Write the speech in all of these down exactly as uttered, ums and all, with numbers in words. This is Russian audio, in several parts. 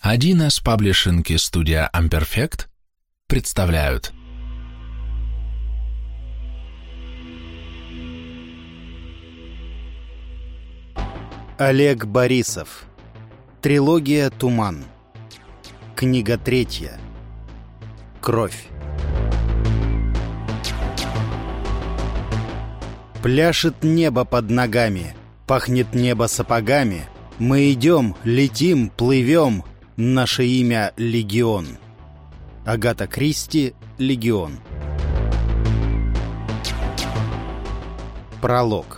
один эс Паблишинг и студия Amperfect представляют. Олег Борисов. Трилогия «Туман». Книга третья. Кровь. Пляшет небо под ногами, пахнет небо сапогами. Мы идем, летим, плывем. Наше имя — Легион. Агата Кристи, «Легион». Пролог.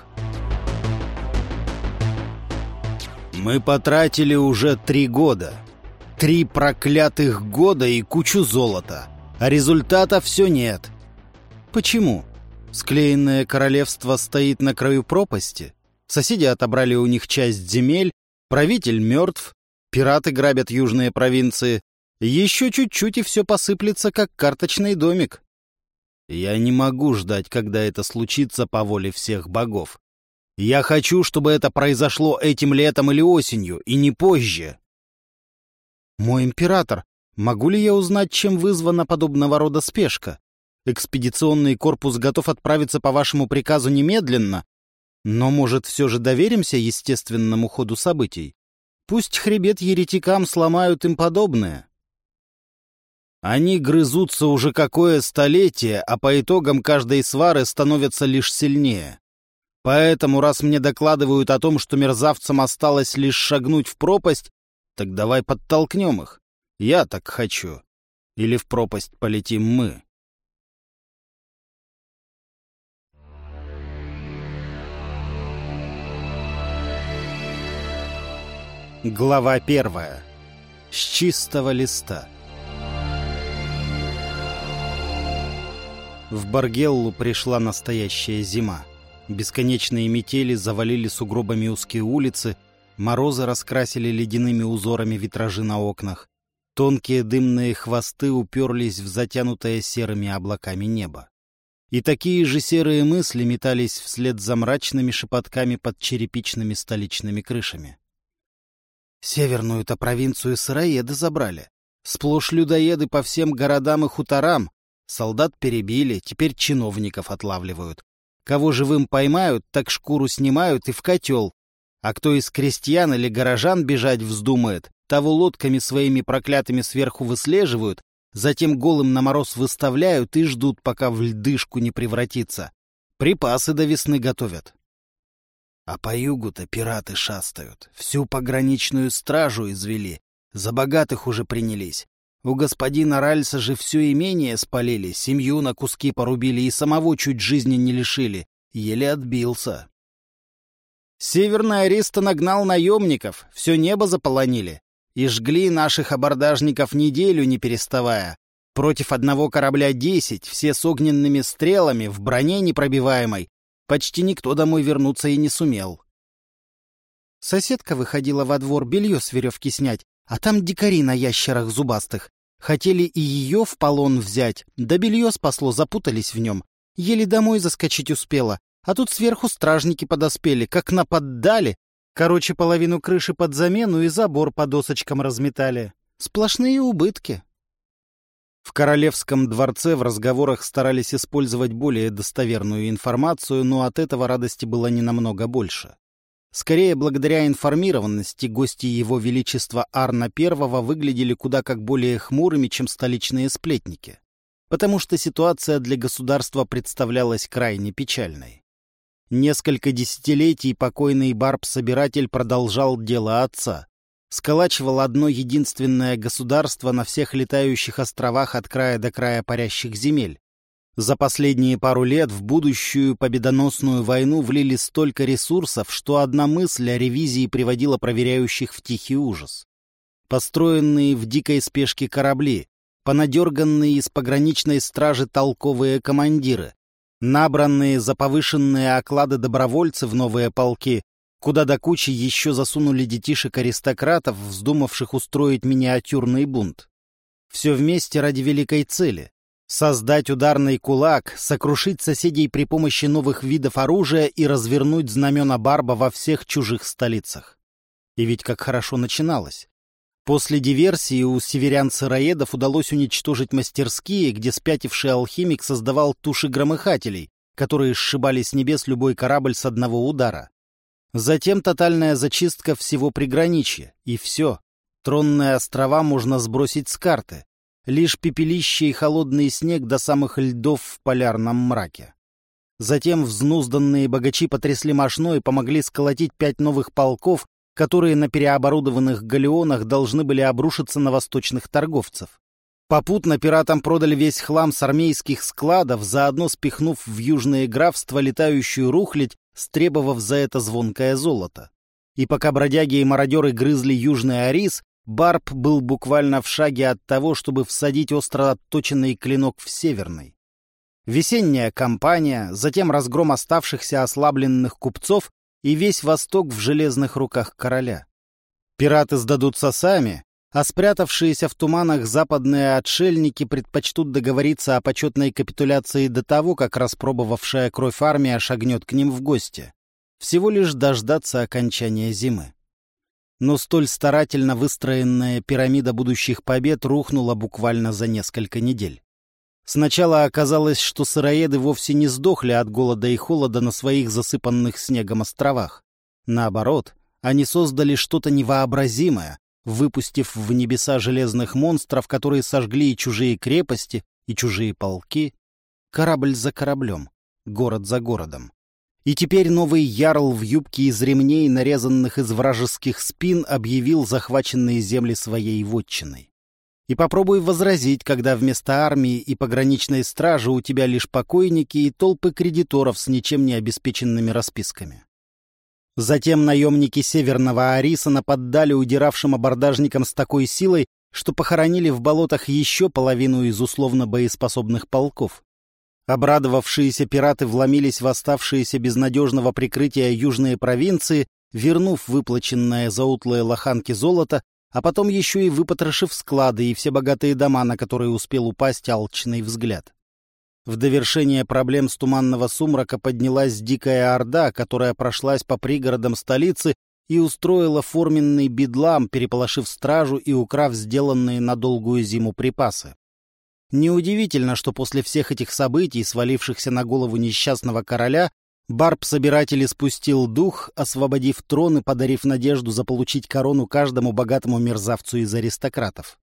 Мы потратили уже три года. Три проклятых года и кучу золота. А результата все нет. Почему? Склеенное королевство стоит на краю пропасти. Соседи отобрали у них часть земель. Правитель мертв. Пираты грабят южные провинции. Еще чуть-чуть, и все посыплется, как карточный домик. Я не могу ждать, когда это случится по воле всех богов. Я хочу, чтобы это произошло этим летом или осенью, и не позже. Мой император, могу ли я узнать, чем вызвана подобного рода спешка? Экспедиционный корпус готов отправиться по вашему приказу немедленно, но, может, все же доверимся естественному ходу событий? Пусть хребет еретикам сломают им подобное. Они грызутся уже какое столетие, а по итогам каждой свары становятся лишь сильнее. Поэтому, раз мне докладывают о том, что мерзавцам осталось лишь шагнуть в пропасть, так давай подтолкнем их. Я так хочу. Или в пропасть полетим мы. Глава первая. С чистого листа. В Баргеллу пришла настоящая зима. Бесконечные метели завалили сугробами узкие улицы, морозы раскрасили ледяными узорами витражи на окнах. Тонкие дымные хвосты уперлись в затянутое серыми облаками небо. И такие же серые мысли метались вслед за мрачными шепотками под черепичными столичными крышами. Северную-то провинцию сыроеды забрали. Сплошь людоеды по всем городам и хуторам. Солдат перебили, теперь чиновников отлавливают. Кого живым поймают, так шкуру снимают и в котел. А кто из крестьян или горожан бежать вздумает, того лодками своими проклятыми сверху выслеживают, затем голым на мороз выставляют и ждут, пока в льдышку не превратится. Припасы до весны готовят. А по югу-то пираты шастают, всю пограничную стражу извели, за богатых уже принялись. У господина Ральса же все имение спалили, семью на куски порубили и самого чуть жизни не лишили, еле отбился. Северный Ариста нагнал наемников, все небо заполонили, и жгли наших абордажников неделю не переставая. Против одного корабля десять, все с огненными стрелами, в броне непробиваемой. Почти никто домой вернуться и не сумел. Соседка выходила во двор белье с веревки снять, а там дикари на ящерах зубастых. Хотели и ее в полон взять, да белье спасло, запутались в нем. Еле домой заскочить успела, а тут сверху стражники подоспели, как нападали. Короче, половину крыши под замену и забор по досочкам разметали. Сплошные убытки. В королевском дворце в разговорах старались использовать более достоверную информацию, но от этого радости было не намного больше. Скорее, благодаря информированности, гости его величества Арна Первого выглядели куда как более хмурыми, чем столичные сплетники, потому что ситуация для государства представлялась крайне печальной. Несколько десятилетий покойный Барб-собиратель продолжал дело отца. Сколачивал одно единственное государство на всех летающих островах от края до края парящих земель. За последние пару лет в будущую победоносную войну влили столько ресурсов, что одна мысль о ревизии приводила проверяющих в тихий ужас. Построенные в дикой спешке корабли, понадерганные из пограничной стражи толковые командиры, набранные за повышенные оклады добровольцы в новые полки, куда до кучи еще засунули детишек-аристократов, вздумавших устроить миниатюрный бунт. Все вместе ради великой цели — создать ударный кулак, сокрушить соседей при помощи новых видов оружия и развернуть знамена Барба во всех чужих столицах. И ведь как хорошо начиналось. После диверсии у северян-сыроедов удалось уничтожить мастерские, где спятивший алхимик создавал туши громыхателей, которые сшибали с небес любой корабль с одного удара. Затем тотальная зачистка всего приграничья, и все. Тронные острова можно сбросить с карты. Лишь пепелище и холодный снег до самых льдов в полярном мраке. Затем взнузданные богачи потрясли мошной и помогли сколотить пять новых полков, которые на переоборудованных галеонах должны были обрушиться на восточных торговцев. Попутно пиратам продали весь хлам с армейских складов, заодно спихнув в южные графства летающую рухлядь, стребовав за это звонкое золото. И пока бродяги и мародеры грызли южный арис, Барб был буквально в шаге от того, чтобы всадить остро отточенный клинок в северный. Весенняя кампания, затем разгром оставшихся ослабленных купцов и весь Восток в железных руках короля. Пираты сдадутся сами, а спрятавшиеся в туманах западные отшельники предпочтут договориться о почетной капитуляции до того, как распробовавшая кровь армия шагнет к ним в гости. Всего лишь дождаться окончания зимы. Но столь старательно выстроенная пирамида будущих побед рухнула буквально за несколько недель. Сначала оказалось, что сыроеды вовсе не сдохли от голода и холода на своих засыпанных снегом островах. Наоборот, они создали что-то невообразимое, выпустив в небеса железных монстров, которые сожгли и чужие крепости, и чужие полки, корабль за кораблем, город за городом. И теперь новый ярл в юбке из ремней, нарезанных из вражеских спин, объявил захваченные земли своей вотчиной. И попробуй возразить, когда вместо армии и пограничной стражи у тебя лишь покойники и толпы кредиторов с ничем не обеспеченными расписками. Затем наемники Северного Ариса нападали удиравшим абордажникам с такой силой, что похоронили в болотах еще половину из условно боеспособных полков. Обрадовавшиеся пираты вломились в оставшиеся без надежного прикрытия южные провинции, вернув выплаченное за утлые лоханки золото, а потом еще и выпотрошив склады и все богатые дома, на которые успел упасть алчный взгляд. В довершение проблем с туманного сумрака поднялась дикая орда, которая прошлась по пригородам столицы и устроила форменный бедлам, переполошив стражу и украв сделанные на долгую зиму припасы. Неудивительно, что после всех этих событий, свалившихся на голову несчастного короля, Барб-собиратель испустил дух, освободив трон и подарив надежду заполучить корону каждому богатому мерзавцу из аристократов.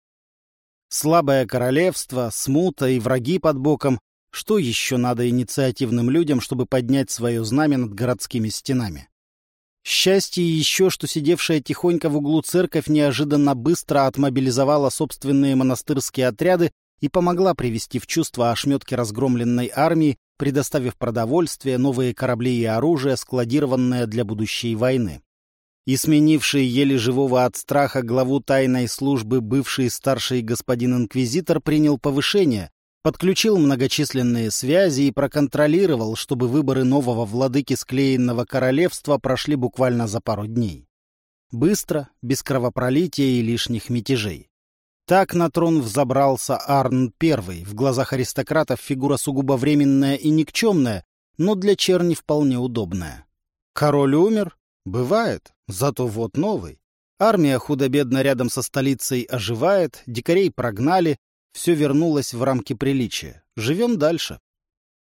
Слабое королевство, смута и враги под боком — что еще надо инициативным людям, чтобы поднять свое знамя над городскими стенами? Счастье еще, что сидевшая тихонько в углу церковь неожиданно быстро отмобилизовала собственные монастырские отряды и помогла привести в чувство ошметки разгромленной армии, предоставив продовольствие, новые корабли и оружие, складированное для будущей войны. И сменивший еле живого от страха главу тайной службы бывший старший господин-инквизитор принял повышение, подключил многочисленные связи и проконтролировал, чтобы выборы нового владыки склеенного королевства прошли буквально за пару дней. Быстро, без кровопролития и лишних мятежей. Так на трон взобрался Арн Первый, в глазах аристократов фигура сугубо временная и никчемная, но для черни вполне удобная. Король умер? Бывает, зато вот новый. Армия худо-бедно рядом со столицей оживает, дикарей прогнали, все вернулось в рамки приличия. Живем дальше.